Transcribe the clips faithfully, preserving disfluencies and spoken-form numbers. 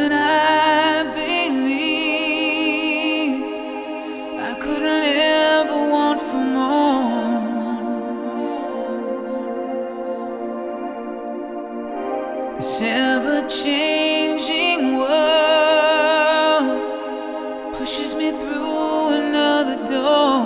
when I believed I couldn't ever want for more. This ever-changing world pushes me through another door.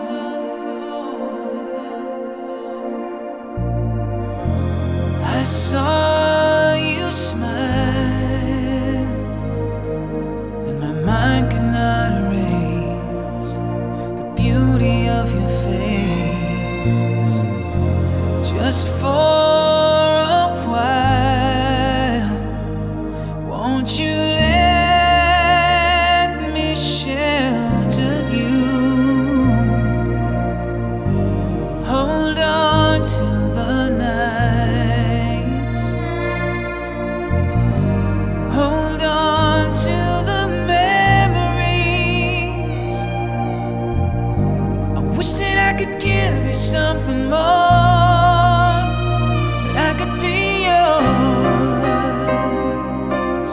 I saw you smile, and my mind cannot erase the beauty of your face. Just for a while, won't you let me shelter you? Hold on to the nights, hold on to the memories. I wish that I could give you something more, that I could be yours.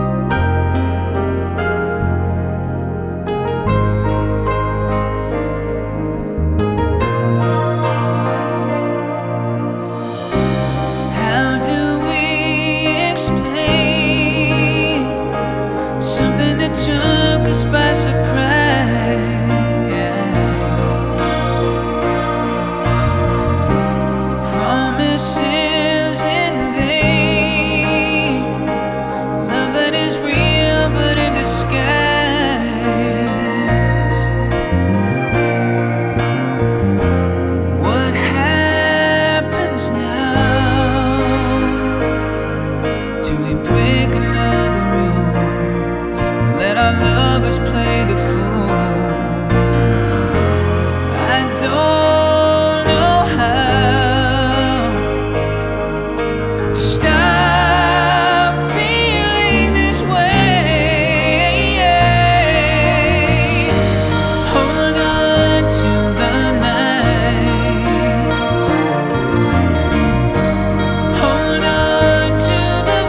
How do we explain something that took us by surprise? Promises in vain, love that is real but in disguise. What happens now? Do we break another rule? Let our lovers play the fool? I don't know how to stop feeling this way. Hold on to the nights, hold on to the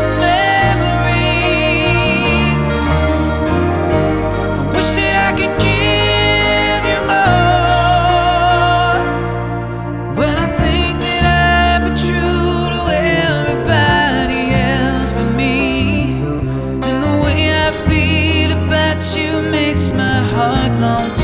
memories. I wish that I could give you more. Well, I think that I've been true to everybody else but me, and the way I feel about you makes my heart long